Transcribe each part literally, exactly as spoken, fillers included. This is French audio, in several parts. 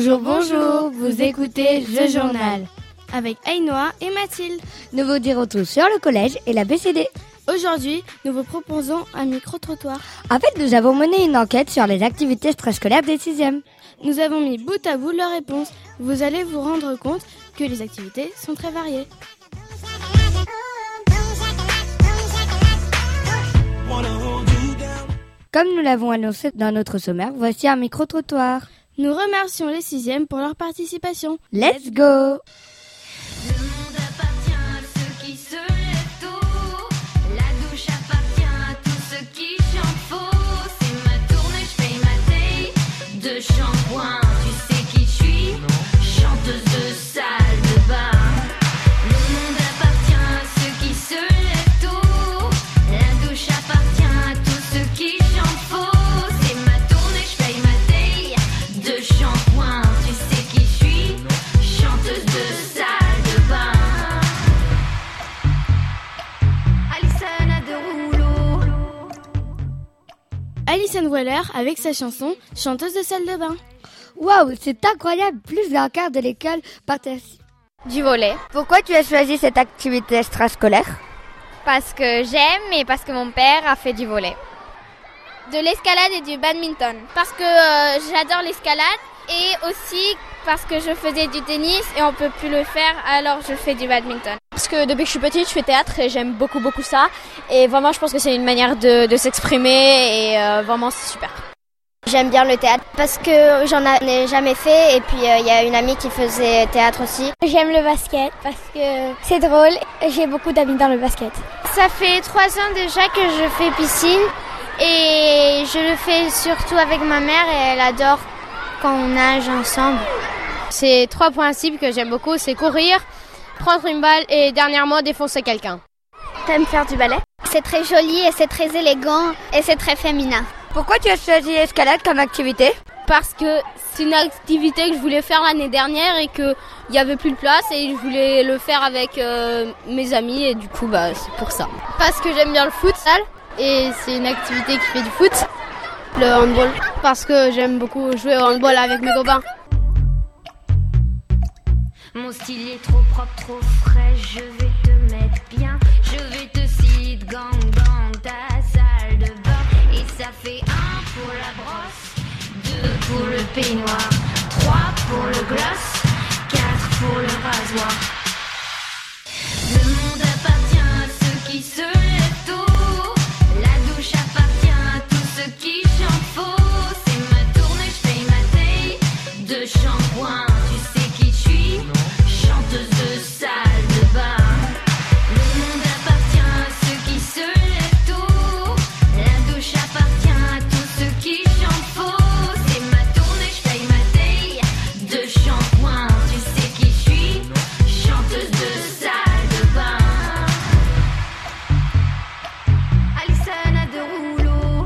Bonjour, bonjour, vous écoutez The Journal avec Aïnoa et Mathilde. Nous vous dirons tout sur le collège et la B C D. Aujourd'hui, nous vous proposons un micro-trottoir. En fait, nous avons mené une enquête sur les activités extrascolaires des sixièmes. Nous avons mis bout à bout leurs réponses. Vous allez vous rendre compte que les activités sont très variées. Comme nous l'avons annoncé dans notre sommaire, voici un micro-trottoir. Nous remercions les sixièmes pour leur participation. Let's go! Shampoing, tu sais qui je suis, chanteuse de salle de bain. Le monde appartient à ceux qui se lèvent tôt. La douche appartient à tous ceux qui chantent faux. C'est ma tournée, je paye ma taille. De shampoing, tu sais qui je suis, chanteuse de salle de bain. Alison a deux rouleaux. Alison Weller avec sa chanson chanteuse de salle de bain. Waouh, c'est incroyable, plus d'un quart de l'école participe. Du volley. Pourquoi tu as choisi cette activité extrascolaire? Parce que j'aime et parce que mon père a fait du volley. De l'escalade et du badminton. Parce que euh, j'adore l'escalade et aussi parce que je faisais du tennis et on peut plus le faire, alors je fais du badminton. Parce que depuis que je suis petite, je fais théâtre et j'aime beaucoup beaucoup ça. Et vraiment, je pense que c'est une manière de, de s'exprimer et euh, vraiment c'est super. J'aime bien le théâtre parce que j'en ai jamais fait et puis il euh, y a une amie qui faisait théâtre aussi. J'aime le basket parce que c'est drôle, j'ai beaucoup d'amis dans le basket. Ça fait trois ans déjà que je fais piscine et je le fais surtout avec ma mère et elle adore quand on nage ensemble. C'est trois principes que j'aime beaucoup, c'est courir, prendre une balle et dernièrement défoncer quelqu'un. T'aimes faire du ballet? C'est très joli et c'est très élégant et c'est très féminin. Pourquoi tu as choisi l'escalade comme activité? Parce que c'est une activité que je voulais faire l'année dernière et qu'il n'y avait plus de place et je voulais le faire avec euh, mes amis et du coup bah, c'est pour ça. Parce que j'aime bien le futsal et c'est une activité qui fait du foot. Le handball, parce que j'aime beaucoup jouer au handball avec mes copains. Mon style est trop propre, trop frais, je vais te mettre bien. Je vais te citer gang dans ta salle de bain. Et ça fait un pour la brosse, deux pour le peignoir, trois pour le gloss, quatre pour le rasoir. Le monde appartient à ceux qui se lèvent tôt. La douche appartient à tous ceux qui chantent faux. C'est ma tournée, je paye ma taille. De shampoing, tu sais qui je suis, chanteuse de salle de bain. Le monde appartient à ceux qui se lèvent tôt. La douche appartient à tous ceux qui chantent faux. C'est ma tournée, je paye ma taille. De shampoing, tu sais qui je suis, chanteuse de salle de bain. Alison a deux rouleaux.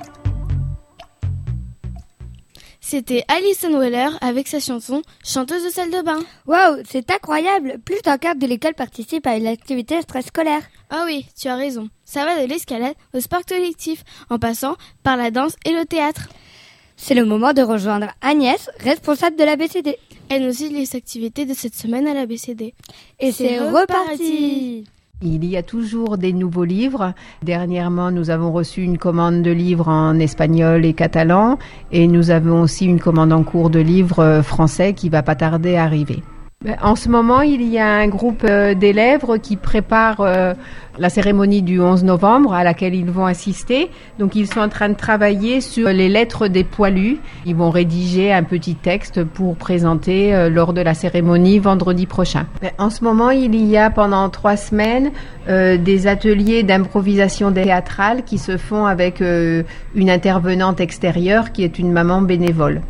C'était Alison Weller avec sa chanson chanteuse de salle de bain. Waouh, c'est incroyable, plus d'un quart de l'école participe à une activité extrascolaire. Ah oui, tu as raison. Ça va de l'escalade au sport collectif, en passant par la danse et le théâtre. C'est le moment de rejoindre Agnès, responsable de la B C D. Elle nous cite les activités de cette semaine à la B C D. Et c'est, c'est reparti. Il y a toujours des nouveaux livres. Dernièrement, nous avons reçu une commande de livres en espagnol et catalan et nous avons aussi une commande en cours de livres français qui va pas tarder à arriver. En ce moment, il y a un groupe d'élèves qui prépare la cérémonie du onze novembre à laquelle ils vont assister. Donc, ils sont en train de travailler sur les lettres des poilus. Ils vont rédiger un petit texte pour présenter lors de la cérémonie vendredi prochain. En ce moment, il y a pendant trois semaines euh, des ateliers d'improvisation théâtrale qui se font avec euh, une intervenante extérieure qui est une maman bénévole.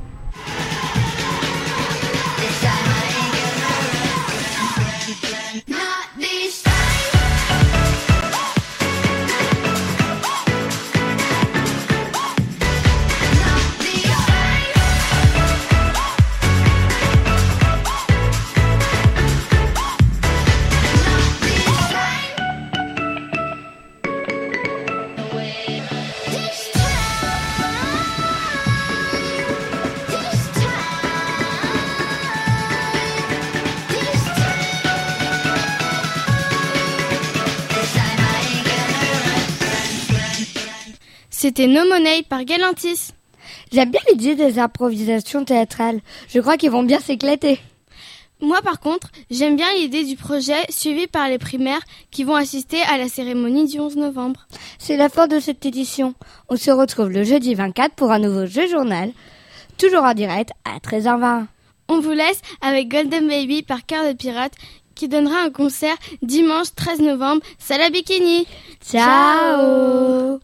C'était No Money par Galantis. J'aime bien l'idée des improvisations théâtrales. Je crois qu'ils vont bien s'éclater. Moi, par contre, j'aime bien l'idée du projet suivi par les primaires qui vont assister à la cérémonie du onze novembre. C'est la fin de cette édition. On se retrouve le jeudi vingt-quatre pour un nouveau jeu journal, toujours en direct à treize heures vingt. On vous laisse avec Golden Baby par Cœur de Pirate qui donnera un concert dimanche treize novembre. Salut Bikini. Ciao.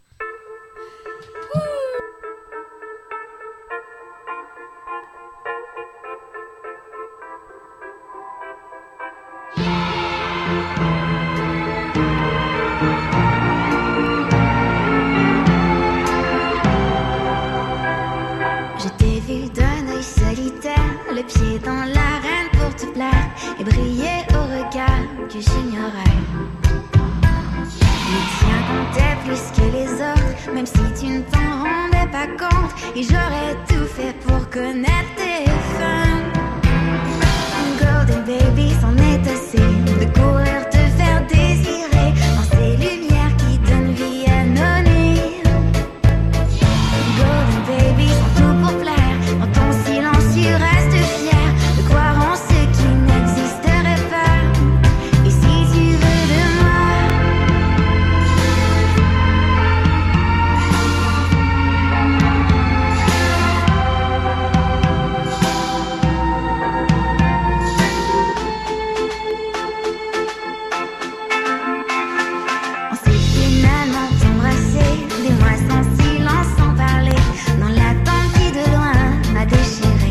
Le pied dans l'arène pour te plaire et briller au regard que j'ignorais. Les tiens comptaient plus que les autres, même si tu ne t'en rendais pas compte. Et j'aurais tout fait pour connaître tes fins. Golden Baby, c'en est assez de courir te faire désirer dans ces lumières qui donnent vie à nos nuits. Golden Baby, sans tout pour plaire, dans ton silence tu restes fier de croire en ce qui n'existerait pas. Et si tu veux de moi, on s'est finalement embrassé, des mois sans silence, sans parler, dans l'attente qui de loin m'a déchiré.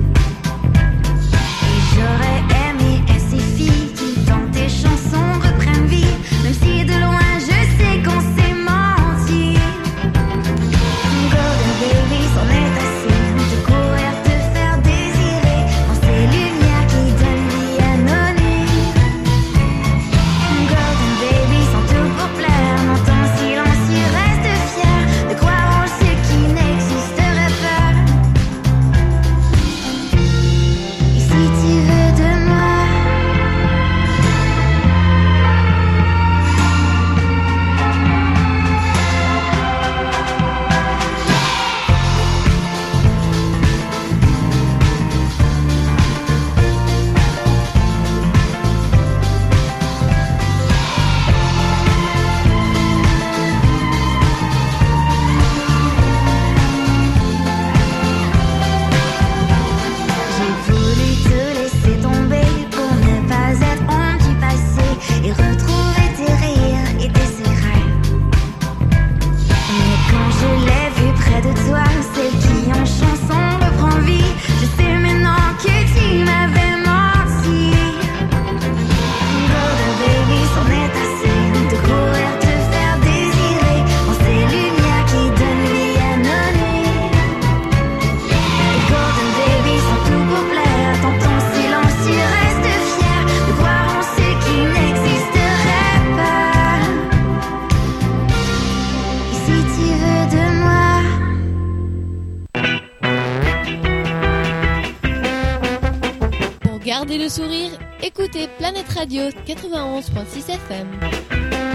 J'aurais aimé que ces filles qui dans tes chansons reprennent vie, même si de loin je sais qu'on s'est menti. Golden Baby, c'en est assez de courir te faire désirer dans ces lumières qui donnent vie à nos nuits. Golden Baby, sans tout pour plaire, dans ton silence tu restes fier de croire en ce qui n'existerait pas. Et si tu veux de moi, j'ai voulu te laisser tomber pour ne pas être honte du passé et retrouver tes rires et tes secrets. Mais quand je l'ai vu près de toi, celle qui en chanson reprend vie, je sais maintenant que tu m'avais menti. Golden Baby, c'en est assez de courir te faire désirer dans ces lumières qui donnent vie à nos nuits. Golden Baby, sans tout pour plaire, dans ton silence tu restes fier de croire en ce qui n'existerait pas. Et si tu veux de moi, Pour garder le sourire, écoutez Planète Radio quatre-vingt-onze virgule six F M.